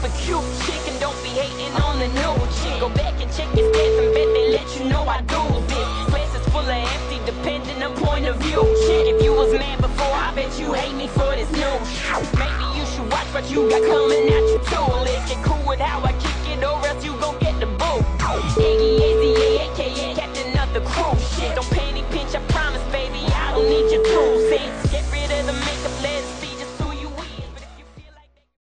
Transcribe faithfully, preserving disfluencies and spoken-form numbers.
super cute chick, and don't be hating on the new chick. Go back and check your stats and bet they let you know I do this. Glass is full of empty, depending on point of view. Chick, if you was mad before, I bet you hate me for this new shit. Maybe you should watch what you got coming at you too. Let's get cool with how I kick it, or else you gon' get the boot. Iggy Azzy, aka Captain of the Crew. Shit, don't penny pinch, I promise, baby, I don't need your tools.